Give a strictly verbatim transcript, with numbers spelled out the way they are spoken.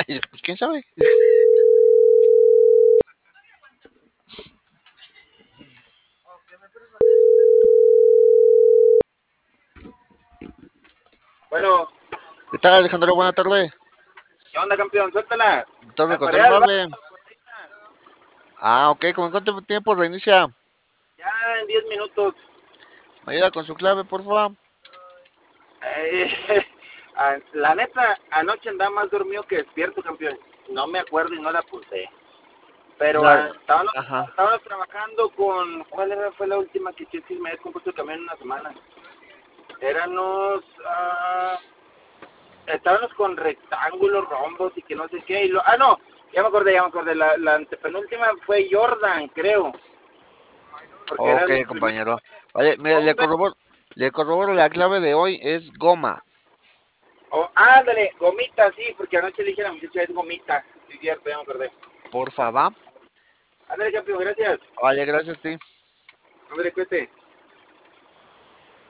Y yo, pues quién sabe. Bueno, ¿Qué tal, Alejandro? Buena tarde. ¿qué onda, campeón? Suéltala. Torre A control parear el nueve. vato. Ah, ok. ¿Con cuánto tiempo reinicia? Ya en diez minutos. Me ayuda con su clave, por favor. Eh, a- la neta, anoche andaba más dormido que despierto, campeón. No me acuerdo y no la puse. Pero La- ah, estábamos, Ajá. estábamos trabajando con... ¿Cuál era, fue la última que sí, sí, me había compuesto el camión en una semana? Éramos... ah, estábamos con rectángulos, rombos y que no sé qué. Y lo, ah, no, ya me acordé, ya me acordé. La, la antepenúltima fue Jordan, creo. Porque era Ok, el primer compañero. Vale, mire, le hombre. corroboro, le corroboro la clave de hoy es goma. Oh, ándale, gomita, sí, porque anoche le dije a la muchacha es gomita. Sí, cierto, ya me acordé. Por favor. Ándale, campeón, gracias. Vale, gracias a ti. Ándale, cuete.